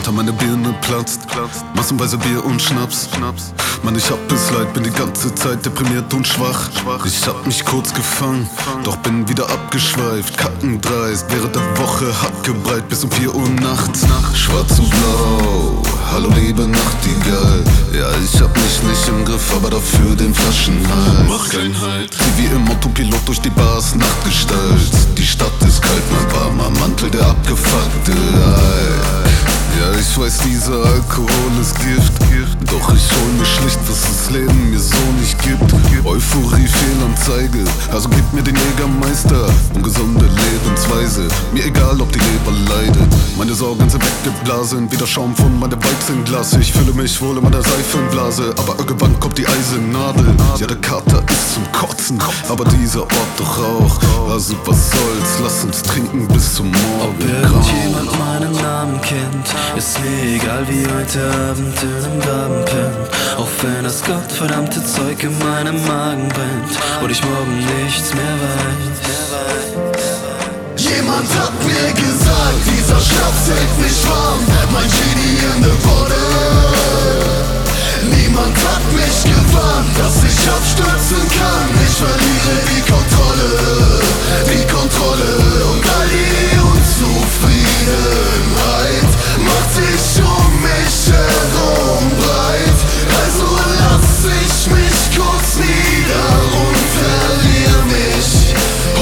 Alter, meine Birne platzt. Massenweise Bier und Schnaps. Mann, ich hab es leid, bin die ganze Zeit deprimiert und schwach. Ich hab mich kurz gefangen, doch bin wieder abgeschweift. Kackendreist, während der Woche hackgebreit bis um 4 Uhr nachts. Schwarz und blau, hallo liebe Nachtigall. Ja, ich hab mich nicht im Griff, aber dafür den Flaschenhals. Mach kein Halt, wie im Autopilot durch die Bars, Nachtgestalt. Die Stadt ist kalt, mein warmer Mantel, der abgefuckte Alk. Ja, ich weiß, dieser Alkohol ist Gift. Doch ich hol mir schlicht, was das Leben mir so nicht gibt. Euphorie, Fehlanzeige, also gib mir den Jägermeister und gesunde Lebensweise. Mir egal, ob die Leber leidet. Meine Sorgen sind weggeblasen, wie der Schaum von meinem Weib im Glas. Ich fühle mich wohl in meiner Seifenblase, aber irgendwann kommt die Eisennadel. Ja, der Kater ist zum Kotzen, aber dieser Ort doch auch. Also was soll's, lass uns trinken bis zum Morgen. Ob irgendjemand meinen Namen kennt, ist mir egal, wie heute Abend in einem Graben pennt. Auch wenn das gottverdammte Zeug in meinem Magen brennt und ich morgen nichts mehr weiß. Jemand hat mir gesagt, dieser Schnaps hält mich warm, mein Genie in the bottle. Niemand hat mich gewarnt, dass ich abstürzen kann. Ich verliere die Kontrolle und all die Unzufriedenheit macht sich um mich herum breit. Also lass ich mich kurz nieder und verliere mich.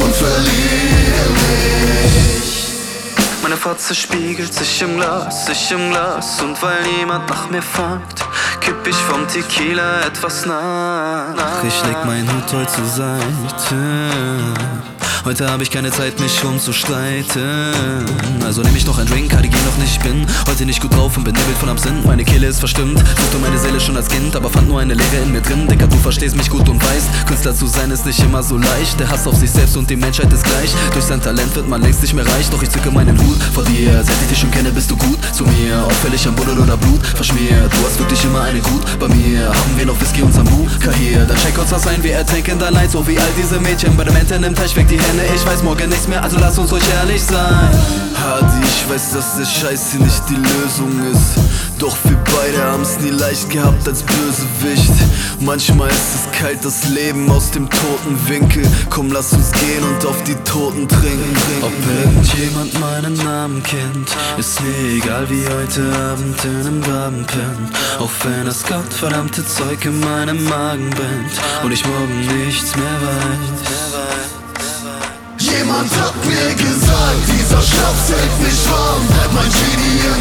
Meine Fotze spiegelt sich im Glas, und weil niemand nach mir fragt, kipp ich vom Tequila etwas nach. Ich leg mein Hut heute zur Seite. Heute hab ich keine Zeit, mich rumzustreiten. Also nehm ich noch einen Drink, KDG noch nicht, ich bin heute nicht gut drauf und bin nebelt von Absinth. Meine Kehle ist verstimmt, suchte meine Seele schon als Kind, aber fand nur eine Leere in mir drin. Dicker, du verstehst mich gut und weißt, Künstler zu sein ist nicht immer so leicht. Der Hass auf sich selbst und die Menschheit ist gleich. Durch sein Talent wird man längst nicht mehr reich, doch ich zücke meinen Hut vor dir. Seit ich dich schon kenne, bist du gut zu mir. Auffällig am Buddel oder Blut verschmiert. Du hast wirklich immer eine gut bei mir. Haben wir noch Whisky und Sambu? Kahier, dann check uns was ein, wir ertränken dein Leid. So wie all diese Mädchen bei dem Enten im Teich, weg die Hände. Ich weiß morgen nichts mehr, also lass uns ruhig ehrlich sein. Hadi, ich weiß, dass der Scheiß hier nicht die Lösung ist. Doch wir beide haben's nie leicht gehabt als Bösewicht. Manchmal ist es kalt, das Leben aus dem toten Winkel. Komm, lass uns gehen und auf die Toten trinken. Ob irgendjemand meinen Namen kennt, ist mir egal, wie heute Abend in einem Graben pennt. Auch wenn das gottverdammte Zeug in meinem Magen brennt und ich morgen nichts mehr weiß. Jemand hat mir gesagt, dieser Schnaps hält mich warm, mein Genie in